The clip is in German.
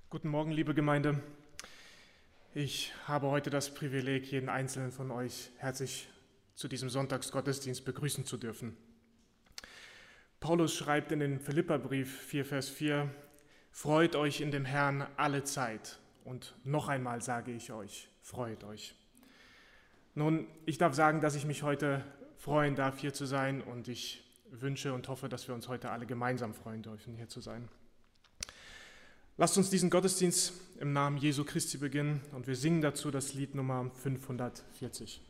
Guten Morgen, liebe Gemeinde. Ich habe heute das Privileg, jeden Einzelnen von euch herzlich zu diesem Sonntagsgottesdienst begrüßen zu dürfen. Paulus schreibt in den Philipperbrief 4, Vers 4, freut euch in dem Herrn alle Zeit. Und noch einmal sage ich euch, freut euch. Nun, ich darf sagen, dass ich mich heute freuen darf, hier zu sein, und ich wünsche und hoffe, dass wir uns heute alle gemeinsam freuen dürfen, hier zu sein. Lasst uns diesen Gottesdienst im Namen Jesu Christi beginnen, und wir singen dazu das Lied Nummer 540.